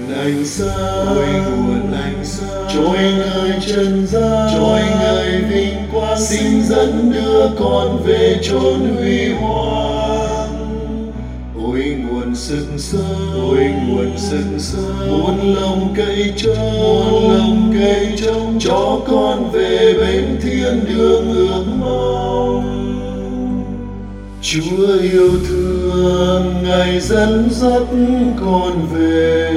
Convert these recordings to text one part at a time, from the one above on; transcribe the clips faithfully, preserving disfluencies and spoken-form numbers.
nguồn ánh sáng, ôi nguồn ánh sáng trôi ngời trần gian, trôi ngời vinh quang, xin dẫn đưa con về chốn huy hoàng. Ôi nguồn sức sống, ôi nguồn sức sống, muôn lòng cậy trông, muôn lòng cậy trông, cho con về bên thiên đường ước mong. Chúa yêu thương, Ngài dẫn dắt con về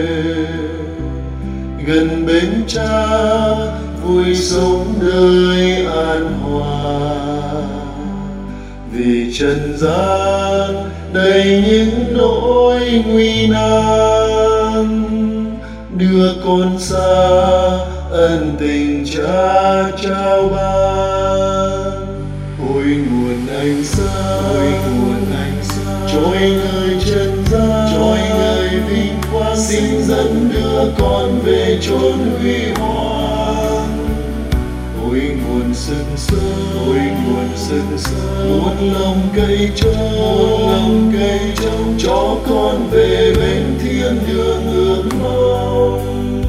gần bên Cha, vui sống đời an hòa. Vì trần gian đầy những nỗi nguy nan, đưa con xa ân tình Cha trao ban. Ôi nguồn ánh sáng, ôi nguồn ánh sáng trôi ngời trần gian, trôi ngời vinh quang, xin dẫn đưa con về chốn huy hoàng. Ôi nguồn sức sống, ôi nguồn sức sống, muôn lòng cậy trông, muôn lòng cậy trông, cho con về bên thiên đường ước mong.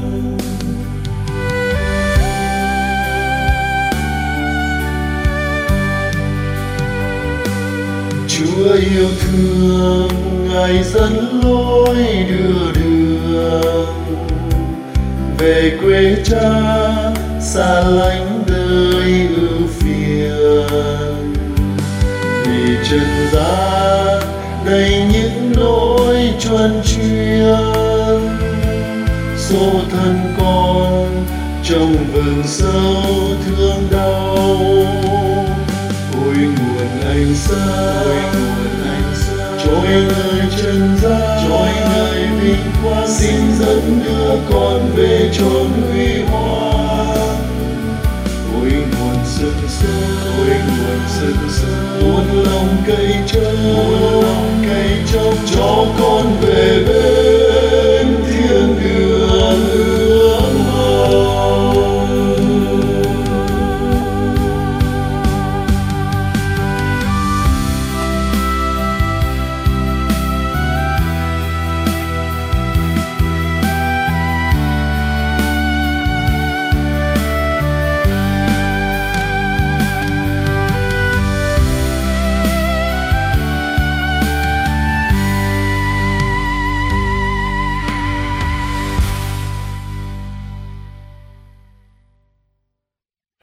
Chúa yêu thương, Ngài dẫn lối đưa đường về quê Cha, xa lánh đời ưu phiền. Vì trần gian đầy những nỗi truân chuyên, số thân con trong vườn sâu thương đau. Ôi nguồn ánh sáng, ôi nguồn ánh sáng trôi ngời trần gian, trôi ngời vinh quang, xin dẫn đưa con về chốn huy hoàng. Ôi nguồn sức sống, ôi nguồn sức sống, muôn lòng cậy trông, muôn lòng cậy trông, cho con về bên